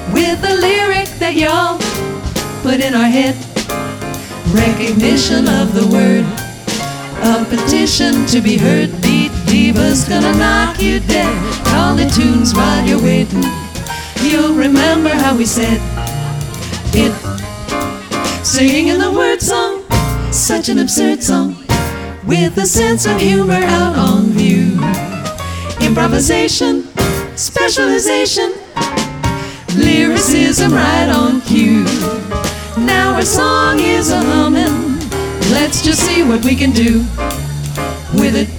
with a lyric that y'all put in our head. Recognition of the word, a petition to be heard. Beat Diva's gonna knock you dead. Call the tunes while you're waiting. You'll remember how we said it, singing the word song, such an absurd song, with a sense of humor out on view. Improvisation, specialization, lyricism right on cue. Now our song is a humming, let's just see what we can do with it.